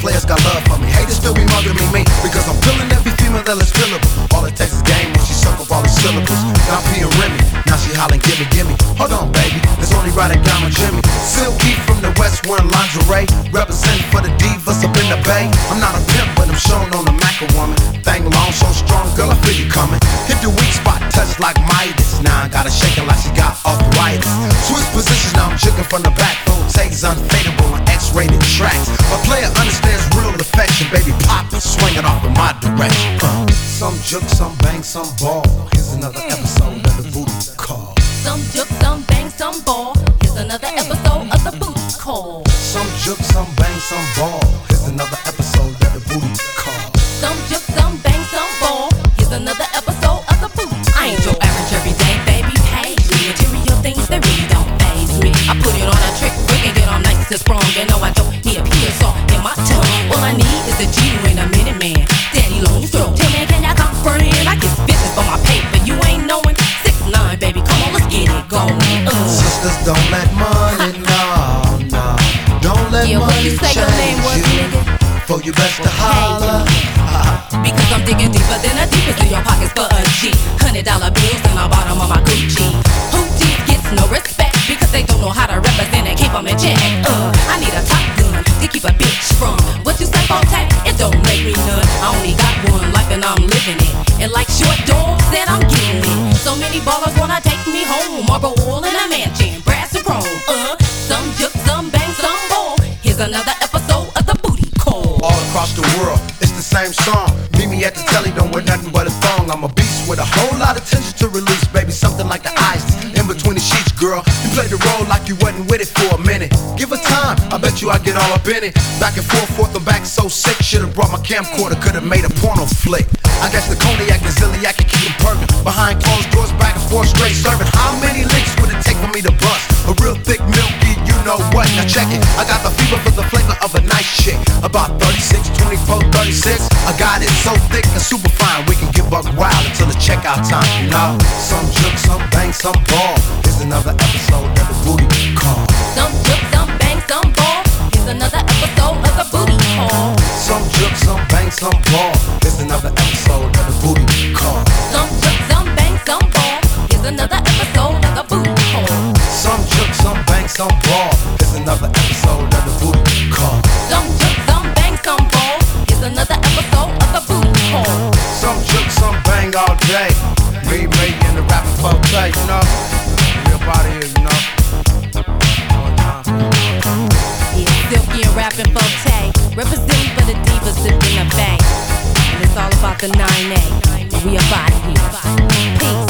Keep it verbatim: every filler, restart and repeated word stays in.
players got love for me. Haters still be mugging me, me, because I'm feeling every female that is fillable. All it takes is game when she suck up all the syllables. Now P and Remy, now she hollering, gimme, gimme. Hold on, baby, it's only right I got my Jimmy. Silky from the West wearing lingerie, representing for the divas up in the Bay. I'm not a pimp, but I'm shown on the Mac a woman. Thing long, so strong, girl, I feel you coming. Hit the weak spot, touch like Midas. Now I gotta shake it like she got arthritis. Switch positions, now I'm jigging from the back. Takes unfadable on X-rated tracks. A player understands real affection, baby, pop it, swing it off in my direction. Uh. Some juke, some bang, some ball. Here's another episode of the Booty Call. Some juke, some bang, some ball. Here's another episode of the Booty Call. Some juke, some bang, some ball. Here's another episode of the Booty Call. Some juke, some bang, some ball. Here's another episode of the Booty Call. I ain't your average everyday baby, page me. Material things that really don't faze me. I put it on a trick, quick and get on nice and strong. You know I don't need a pierce off in my tongue. All I need is a G and a minute man. Daddy long stroke. Tell me, can y'all come front in? I get bitches for my paper, you ain't knowing. Six nine, baby, come on, let's get it going. Uh. Sisters, don't let money, no, no. Don't let yeah, money you say change your name was, you. nigga? For you best to holler. Because I'm digging deeper than the deepest in your pockets for a G. Hundred dollar bills in the bottom of my Gucci. Hoochie gets no respect because they don't know how to represent and keep them in check. Uh, I need a top gun to keep a bitch from what you say, Fontaine? It don't make me none. I only got one life and I'm living it. And like Short Dog said, I'm getting it. So many ballers wanna take me home. Marble oil in a mansion, brass and chrome. Uh, some juke, some bang, some ball. Here's another episode of the Booty Call. All across the world, it's the same song. Meet me at the telly, don't wear nothing but a thong. I'm a beast with a whole lot of tension to release, baby. Something like the ice in between the sheets, girl. You played the role like you wasn't with it for a minute. Give her time, I bet you I get all up in it. Back and forth, forth and back, so sick. Should've brought my camcorder, could've made a porno flick. I guess the cognac and Ziliac can keep them perking. Behind closed doors, back and forth, straight serving. How many licks would it take for me to bust? A real thick, milky, you know what? Now check it. I got the fever for the flavor of a nice chick. About thirty-six, twenty-four, thirty-six. I got it so thick and super fine. We can get buck wild until the checkout time, you know. Some juke, some bang, some ball. Here's another episode of the Booty Call. Some juke, some bang, some ball. Here's another episode of the Booty Call. Some juke, some bang, some ball. Here's another episode of the Booty Call. Some juke, some bang, some ball. Here's another episode of the Booty Call. Some juke, some bang, some ball. Here's another episode of the Booty Call. Some juke, some bang, some ball. Here's another episode of the Booty Call. Some juke, some bang all day. Me, me, and the rapping folk play, you know. Real body here, you know. Yeah, Silky and rapping for Tay. Representing for the divas in the Bay. And it's all about the nine A. We about here. Peace.